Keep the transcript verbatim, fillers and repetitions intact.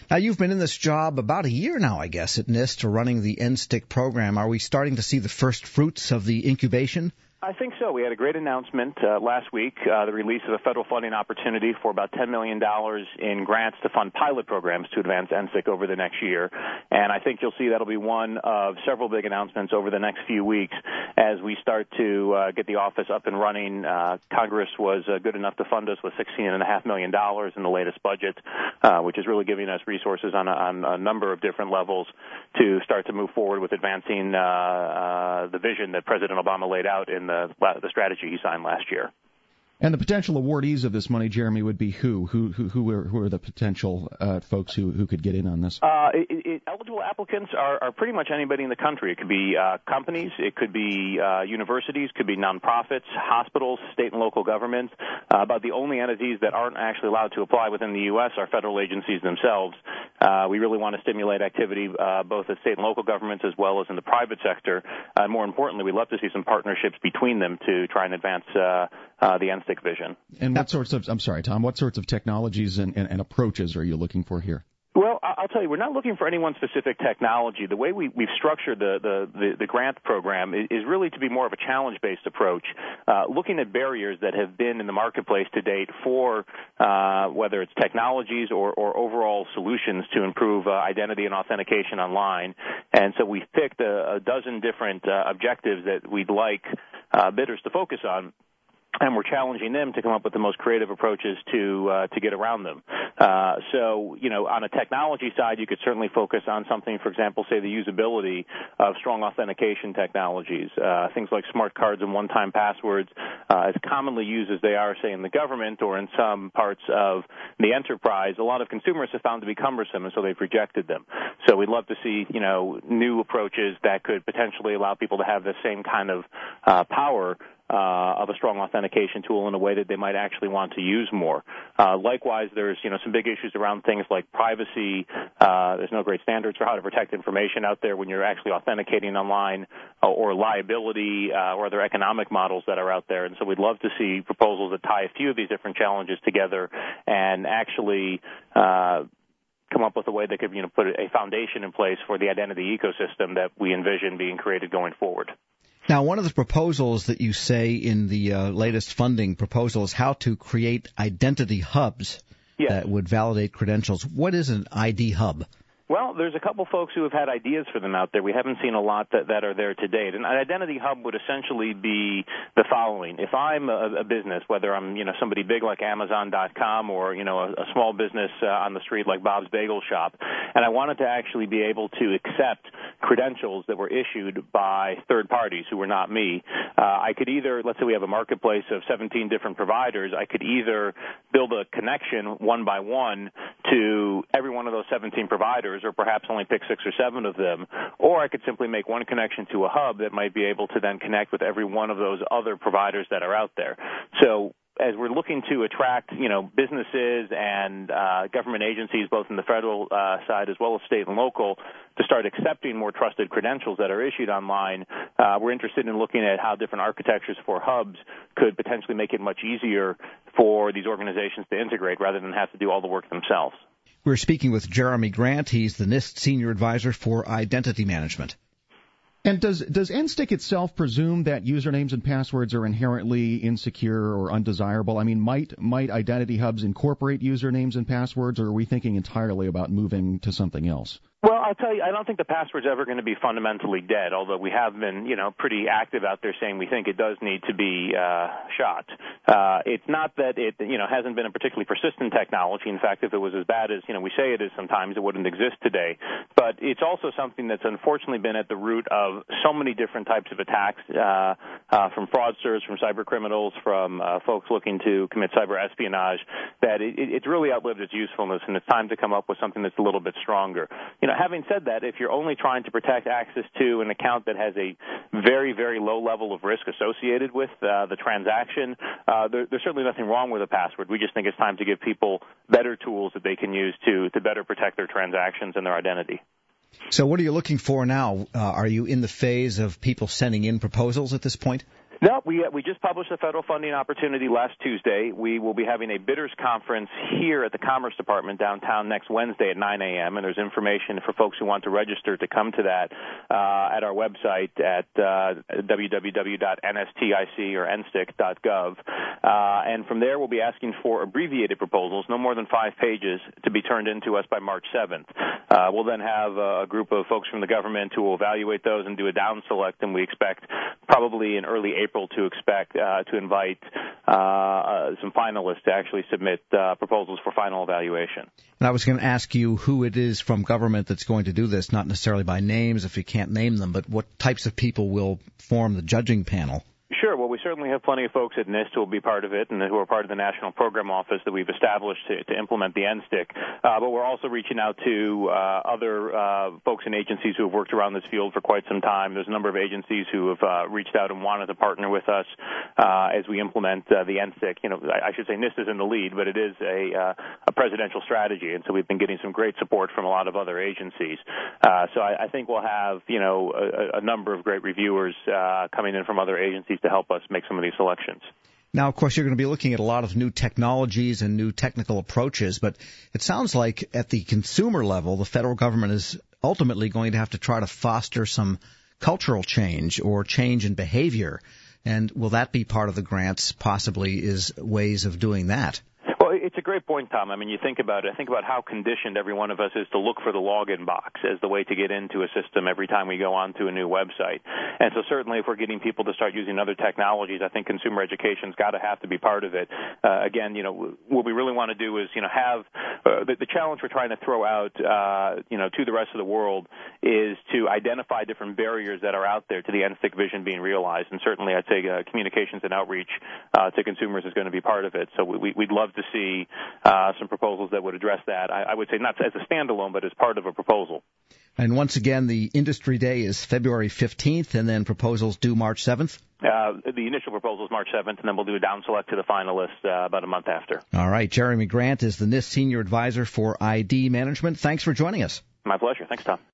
Now, you've been in this job about a year now, I guess, at NIST, running the N STIC program. Are we starting to see the first fruits of the incubation? I think so. We had a great announcement uh, last week, uh, the release of a federal funding opportunity for about ten million dollars in grants to fund pilot programs to advance N STIC over the next year. And I think you'll see that'll be one of several big announcements over the next few weeks as we start to uh, get the office up and running. Uh, Congress was uh, good enough to fund us with sixteen point five million dollars in the latest budget, uh, which is really giving us resources on a, on a number of different levels to start to move forward with advancing uh, uh, the vision that President Obama laid out in the, the strategy he signed last year. And the potential awardees of this money, Jeremy, would be who? Who who who are, who are the potential uh, folks who, who could get in on this? Uh, it, it, eligible applicants are, are pretty much anybody in the country. It could be uh, companies, it could be uh, universities, could be nonprofits, hospitals, state and local governments. Uh, about the only entities that aren't actually allowed to apply within the U S are federal agencies themselves. Uh, we really want to stimulate activity uh, both at state and local governments as well as in the private sector. Uh, more importantly, we'd love to see some partnerships between them to try and advance uh, uh, the N STIC vision. And what sorts of, I'm sorry, Tom, what sorts of technologies and, and, and approaches are you looking for here? Well, I'll tell you, we're not looking for any one specific technology. The way we, we've structured the, the, the, the grant program is, is really to be more of a challenge-based approach, uh, looking at barriers that have been in the marketplace to date for uh, whether it's technologies or, or overall solutions to improve uh, identity and authentication online. And so we've picked a, a dozen different uh, objectives that we'd like uh, bidders to focus on. And we're challenging them to come up with the most creative approaches to uh, to get around them. Uh, so, you know, on a technology side, you could certainly focus on something, for example, say the usability of strong authentication technologies, uh, things like smart cards and one-time passwords, uh, as commonly used as they are, say, in the government or in some parts of the enterprise. A lot of consumers have found to be cumbersome, and so they've rejected them. So we'd love to see, you know, new approaches that could potentially allow people to have the same kind of uh, power Uh, of a strong authentication tool in a way that they might actually want to use more. Uh, likewise, there's, you know, some big issues around things like privacy. Uh, there's no great standards for how to protect information out there when you're actually authenticating online, uh, or liability uh, or other economic models that are out there. And so we'd love to see proposals that tie a few of these different challenges together and actually uh, come up with a way that could, you know, put a foundation in place for the identity ecosystem that we envision being created going forward. Now, one of the proposals that you say in the uh, latest funding proposal is how to create identity hubs yes. that would validate credentials. What is an I D hub? Well, there's a couple folks who have had ideas for them out there. We haven't seen a lot that, that are there to date. And an identity hub would essentially be the following. If I'm a, a business, whether I'm, you know, somebody big like Amazon dot com or, you know, a, a small business uh, on the street like Bob's Bagel Shop, and I wanted to actually be able to accept credentials that were issued by third parties who were not me, uh, I could either, let's say we have a marketplace of seventeen different providers, I could either build a connection one by one to every one of those seventeen providers, or perhaps only pick six or seven of them, or I could simply make one connection to a hub that might be able to then connect with every one of those other providers that are out there. So as we're looking to attract, you know, businesses and uh, government agencies, both in the federal uh, side as well as state and local, to start accepting more trusted credentials that are issued online, uh, we're interested in looking at how different architectures for hubs could potentially make it much easier for these organizations to integrate rather than have to do all the work themselves. We're speaking with Jeremy Grant. He's the NIST Senior Advisor for Identity Management. And does does N STIC itself presume that usernames and passwords are inherently insecure or undesirable? I mean, might might identity hubs incorporate usernames and passwords, or are we thinking entirely about moving to something else? Well, I'll tell you, I don't think the password's ever going to be fundamentally dead, although we have been, you know, pretty active out there saying we think it does need to be uh, shot. Uh, it's not that it, you know, hasn't been a particularly persistent technology. In fact, if it was as bad as, you know, we say it is sometimes, it wouldn't exist today. But it's also something that's unfortunately been at the root of so many different types of attacks, uh, uh, from fraudsters, from cyber criminals, from uh, folks looking to commit cyber espionage, that it, it's really outlived its usefulness, and it's time to come up with something that's a little bit stronger. You know, having said that, if you're only trying to protect access to an account that has a very, very low level of risk associated with uh, the transaction, uh, there, there's certainly nothing wrong with a password. We just think it's time to give people better tools that they can use to, to better protect their transactions and their identity. So what are you looking for now? Uh, are you in the phase of people sending in proposals at this point? No, we we just published a federal funding opportunity last Tuesday. We will be having a bidders conference here at the Commerce Department downtown next Wednesday at nine a.m., and there's information for folks who want to register to come to that uh, at our website at uh, w w w dot n s t i c or n s t i c dot gov. Uh, and from there, we'll be asking for abbreviated proposals, no more than five pages, to be turned in to us by March seventh. Uh, we'll then have a group of folks from the government who will evaluate those and do a down select, and we expect probably in early April to expect uh, to invite uh, uh, some finalists to actually submit uh, proposals for final evaluation. And I was going to ask you who it is from government that's going to do this, not necessarily by names if you can't name them, but what types of people will form the judging panel? Sure. Well, we certainly have plenty of folks at NIST who will be part of it and who are part of the National Program Office that we've established to, to implement the N S T I C. Uh, but we're also reaching out to uh, other uh, folks and agencies who have worked around this field for quite some time. There's a number of agencies who have uh, reached out and wanted to partner with us uh, as we implement uh, the N S T I C. You know, I, I should say NIST is in the lead, but it is a, uh, a presidential strategy, and so we've been getting some great support from a lot of other agencies. Uh, so I, I think we'll have, you know, a, a number of great reviewers uh, coming in from other agencies to help us make some of these selections. Now, of course, you're going to be looking at a lot of new technologies and new technical approaches, but it sounds like at the consumer level, the federal government is ultimately going to have to try to foster some cultural change or change in behavior. And will that be part of the grants, possibly, is ways of doing that? Well, it's a great point, Tom. I mean, you think about it. Think about how conditioned every one of us is to look for the login box as the way to get into a system every time we go onto a new website. And so certainly if we're getting people to start using other technologies, I think consumer education's got to have to be part of it. Uh, again, you know, what we really want to do is, you know, have uh, the, the challenge we're trying to throw out, uh, you know, to the rest of the world is to identify different barriers that are out there to the N S T I C vision being realized. And certainly I'd say uh, communications and outreach uh, to consumers is going to be part of it. So we, we'd love to see uh, some proposals that would address that. I, I would say not as a standalone, but as part of a proposal. And once again, the industry day is February fifteenth, and then proposals due March seventh? Uh, the initial proposal is March seventh, and then we'll do a down select to the finalists uh, about a month after. All right. Jeremy Grant is the NIST Senior Advisor for I D Management. Thanks for joining us. My pleasure. Thanks, Tom.